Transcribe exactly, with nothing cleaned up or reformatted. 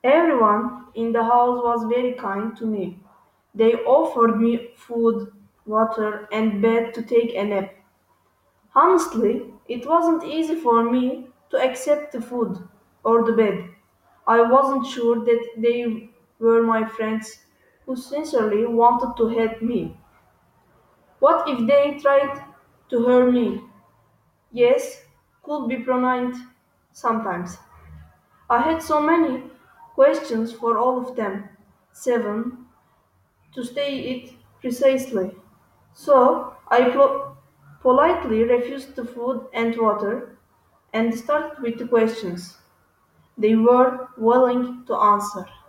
Everyone in the house was very kind to me. They offered me food, water, and bed to take a nap. Honestly, it wasn't easy for me to accept the food or the bed. I wasn't sure that they were my friends who sincerely wanted to help me. What if they tried to hurt me? Yes, could be pronounced sometimes. I had so many questions for all of them. Seven, to stay it precisely. So I plo- politely refused the food and water and started with the questions they were willing to answer.